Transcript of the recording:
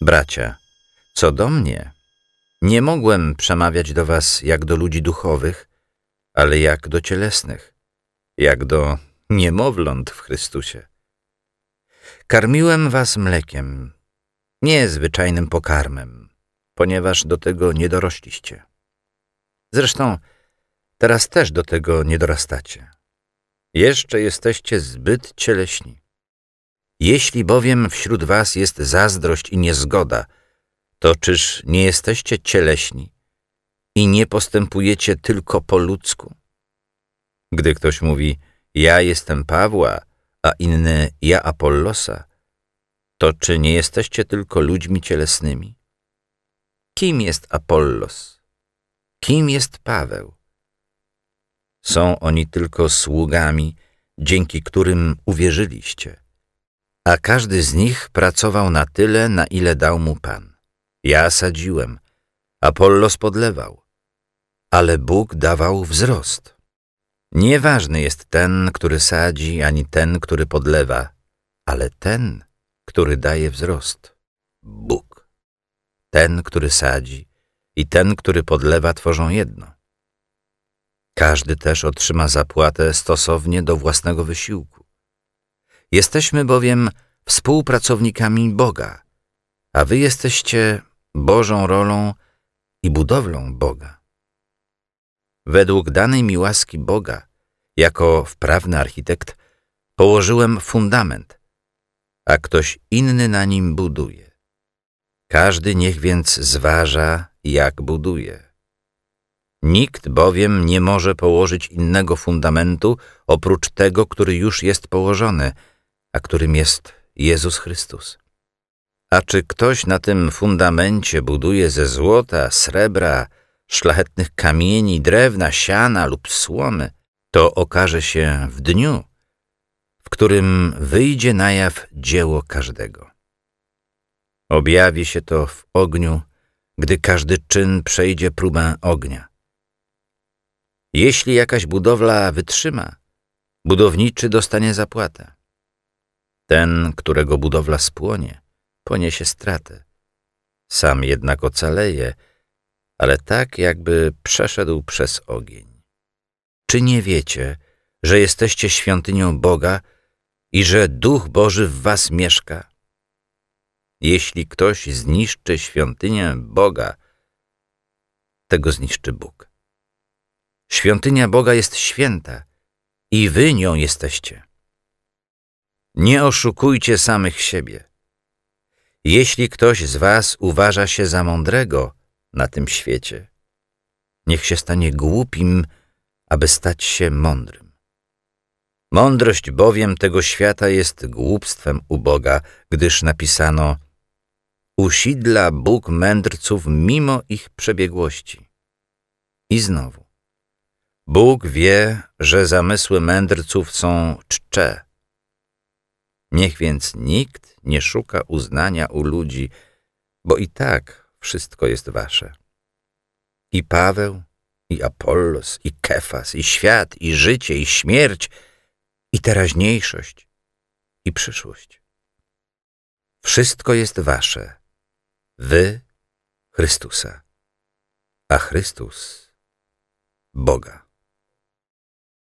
Bracia, co do mnie, nie mogłem przemawiać do was jak do ludzi duchowych, ale jak do cielesnych, jak do niemowląt w Chrystusie. Karmiłem was mlekiem, nie zwyczajnym pokarmem, ponieważ do tego nie dorośliście. Zresztą teraz też do tego nie dorastacie. Jeszcze jesteście zbyt cieleśni. Jeśli bowiem wśród was jest zazdrość i niezgoda, to czyż nie jesteście cieleśni i nie postępujecie tylko po ludzku? Gdy ktoś mówi, ja jestem Pawła, a inny ja Apollosa, to czy nie jesteście tylko ludźmi cielesnymi? Kim jest Apollos? Kim jest Paweł? Są oni tylko sługami, dzięki którym uwierzyliście, a każdy z nich pracował na tyle, na ile dał mu Pan. Ja sadziłem, Apollos podlewał, ale Bóg dawał wzrost. Nieważny jest ten, który sadzi, ani ten, który podlewa, ale ten, który daje wzrost. Bóg. Ten, który sadzi i ten, który podlewa, tworzą jedno. Każdy też otrzyma zapłatę stosownie do własnego wysiłku. Jesteśmy bowiem współpracownikami Boga, a wy jesteście Bożą rolą i budowlą Boga. Według danej mi łaski Boga, jako wprawny architekt, położyłem fundament, a ktoś inny na nim buduje. Każdy niech więc zważa, jak buduje. Nikt bowiem nie może położyć innego fundamentu oprócz tego, który już jest położony, a którym jest Jezus Chrystus. A czy ktoś na tym fundamencie buduje ze złota, srebra, szlachetnych kamieni, drewna, siana lub słomy, to okaże się w dniu, w którym wyjdzie na jaw dzieło każdego. Objawi się to w ogniu, gdy każdy czyn przejdzie próbę ognia. Jeśli jakaś budowla wytrzyma, budowniczy dostanie zapłatę. Ten, którego budowla spłonie, poniesie stratę. Sam jednak ocaleje, ale tak, jakby przeszedł przez ogień. Czy nie wiecie, że jesteście świątynią Boga i że Duch Boży w was mieszka? Jeśli ktoś zniszczy świątynię Boga, tego zniszczy Bóg. Świątynia Boga jest święta i wy nią jesteście. Nie oszukujcie samych siebie. Jeśli ktoś z was uważa się za mądrego na tym świecie, niech się stanie głupim, aby stać się mądrym. Mądrość bowiem tego świata jest głupstwem u Boga, gdyż napisano: usidla Bóg mędrców mimo ich przebiegłości. I znowu: Bóg wie, że zamysły mędrców są czcze. Niech więc nikt nie szuka uznania u ludzi, bo i tak wszystko jest wasze. I Paweł, i Apollos, i Kefas, i świat, i życie, i śmierć, i teraźniejszość, i przyszłość. Wszystko jest wasze, wy Chrystusa, a Chrystus Boga.